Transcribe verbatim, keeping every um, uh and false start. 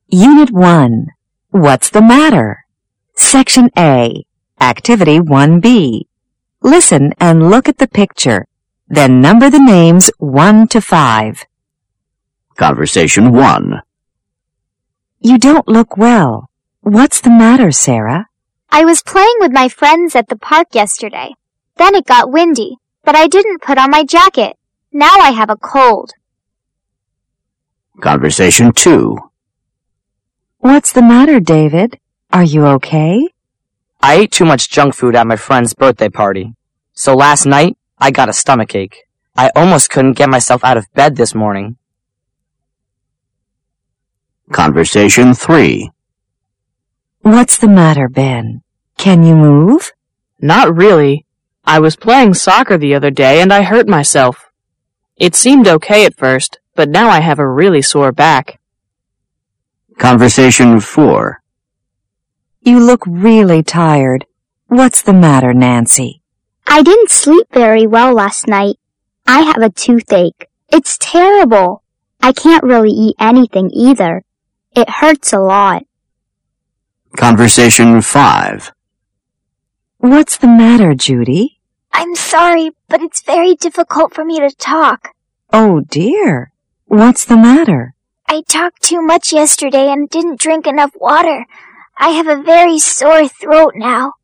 Unit one. What's the matter? Section A. Activity one B. Listen and look at the picture. Then number the names one to five. Conversation one. You don't look well. What's the matter, Sarah? I was playing with my friends at the park yesterday. Then it got windy, but I didn't put on my jacket. Now I have a cold. Conversation two. What's the matter, David? Are you okay? I ate too much junk food at my friend's birthday party. So last night, I got a stomachache. I almost couldn't get myself out of bed this morning. Conversation three. What's the matter, Ben? Can you move? Not really. I was playing soccer the other day and I hurt myself. It seemed okay at first, but now I have a really sore back. Conversation four. You look really tired. What's the matter, Nancy? I didn't sleep very well last night. I have a toothache. It's terrible. I can't really eat anything either. It hurts a lot. Conversation five. What's the matter, Judy? I'm sorry, but it's very difficult for me to talk. Oh, dear. What's the matter? I talked too much yesterday and didn't drink enough water. I have a very sore throat now.